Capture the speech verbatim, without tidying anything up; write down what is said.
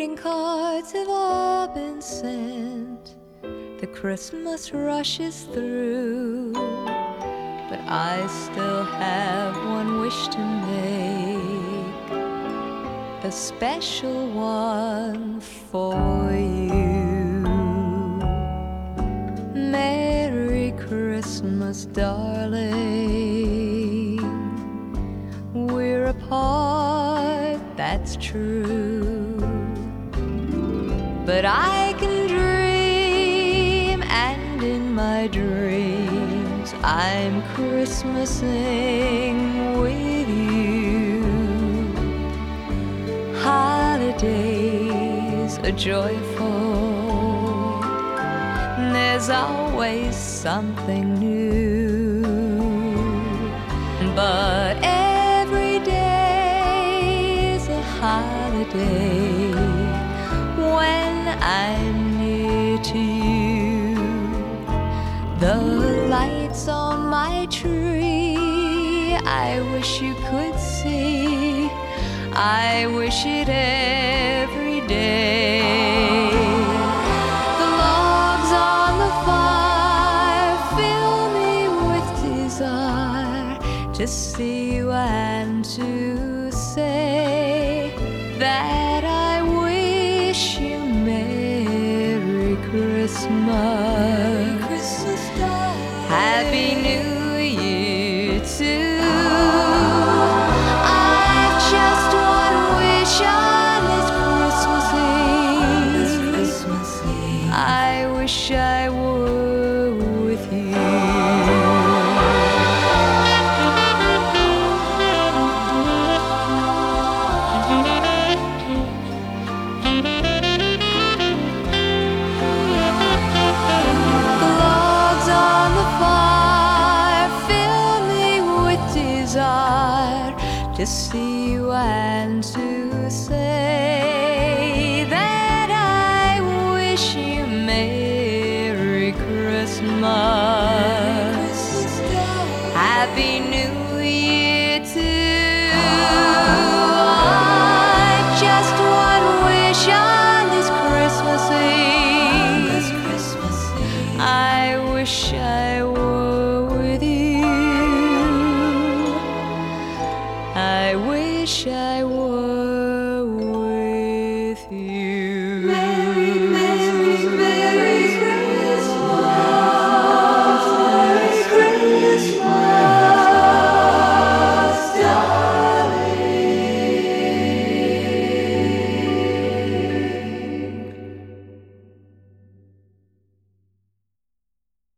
Greeting cards have all been sent, the Christmas rushes through, but I still have one wish to make, a special one for you. Merry Christmas, darling. We're apart, that's true, but I can dream, and in my dreams I'm Christmasing with you. Holidays are joyful, there's always something new, but every day is a holiday when I'm near to you. The lights on my tree, I wish you could see, I wish it every day. The logs on the fire fill me with desire to see you and to say that I wish you Merry Christmas. Happy New Year too. I've just one wish on this Christmas Eve. I wish I were with you. To see you and to say that I wish you Merry Christmas. Happy New Year.